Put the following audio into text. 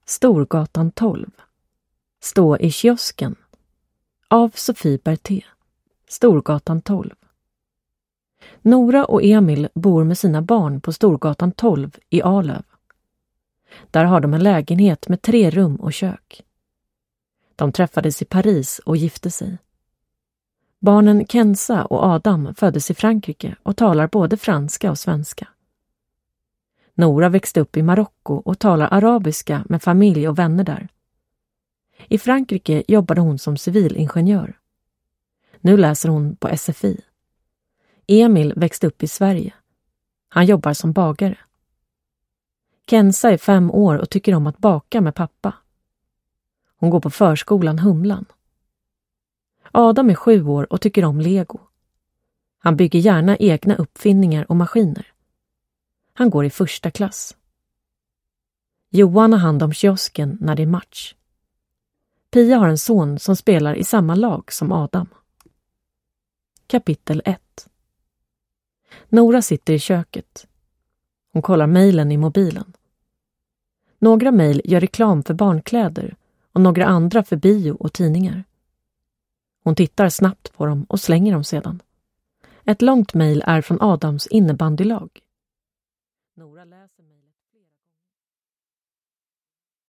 Storgatan 12. Stå i kiosken. Av Sofie Berté. Storgatan 12. Nora och Emil bor med sina barn på Storgatan 12 i Arlöv. Där har de en lägenhet med 3 rum och kök. De träffades i Paris och gifte sig. Barnen Kenza och Adam föddes i Frankrike och talar både franska och svenska. Nora växte upp i Marocko och talar arabiska med familj och vänner där. I Frankrike jobbade hon som civilingenjör. Nu läser hon på SFI. Emil växte upp i Sverige. Han jobbar som bagare. Kenza är 5 år och tycker om att baka med pappa. Hon går på förskolan Humlan. Adam är 7 år och tycker om Lego. Han bygger gärna egna uppfinningar och maskiner. Han går i 1:a klass. Johan har hand om kiosken när det är match. Pia har en son som spelar i samma lag som Adam. Kapitel 1. Nora sitter i köket. Hon kollar mejlen i mobilen. Några mejl gör reklam för barnkläder och några andra för bio och tidningar. Hon tittar snabbt på dem och slänger dem sedan. Ett långt mejl är från Adams innebandylag. Nora